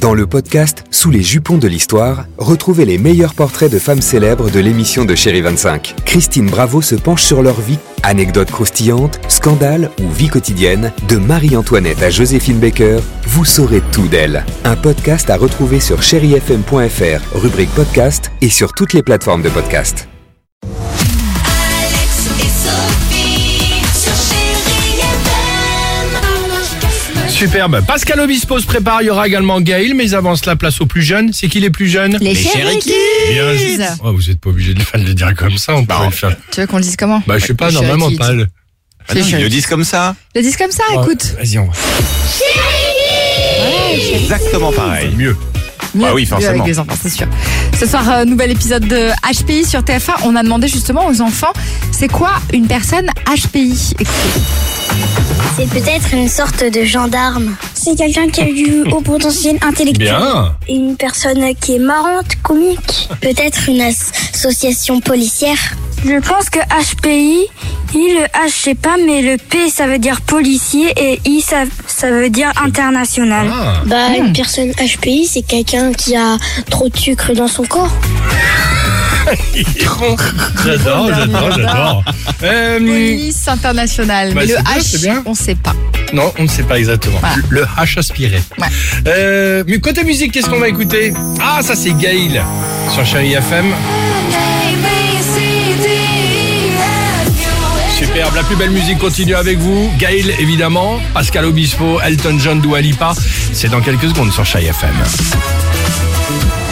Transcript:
Dans le podcast Sous les jupons de l'histoire, retrouvez les meilleurs portraits de femmes célèbres de l'émission de Chérie 25. Christine Bravo se penche sur leur vie. Anecdotes croustillantes, scandales ou vie quotidienne, de Marie-Antoinette à Joséphine Baker, vous saurez tout d'elle. Un podcast à retrouver sur chérifm.fr, rubrique podcast et sur toutes les plateformes de podcast. Alex et Sophie sur Chérie FM. Superbe. Pascal Obispo se prépare, il y aura également Gaël, mais ils avancent la place aux plus jeunes. C'est qui les plus jeunes? Les Chéri Kids. Bien. Oh, vous êtes pas obligé de le dire comme ça, on pourrait le faire. Tu veux qu'on le dise comment? Bah, je sais pas, Les normalement Chéri Kids. pas. Ah non, ils le disent comme ça. Le disent comme ça, écoute. Vas-y, on va. Exactement pareil. Mieux. Mieux, oui, mieux forcément. avec les enfants, c'est sûr. Ce soir, nouvel épisode de HPI sur TF1. On a demandé justement aux enfants, c'est quoi une personne HPI? Écoutez. C'est peut-être une sorte de gendarme. C'est quelqu'un qui a du haut potentiel intellectuel. Bien. Et une personne qui est marrante, comique. Peut-être une association policière. Je pense que HPI, le H je sais pas, mais le P ça veut dire policier et I ça veut dire international. Ah. Une personne HPI c'est quelqu'un qui a trop de sucre dans son corps. J'adore. Police internationale. bah, Mais le c'est bien, H, c'est bien. on sait pas. Non, on ne sait pas exactement. Voilà. Le H aspiré. Ouais. Mais côté musique, qu'est-ce qu'on va écouter? Ah, ça c'est Gaël sur Chérie FM. Superbe, la plus belle musique continue avec vous. Gaël, évidemment. Pascal Obispo, Elton John, Dua Lipa. C'est dans quelques secondes sur Chérie FM.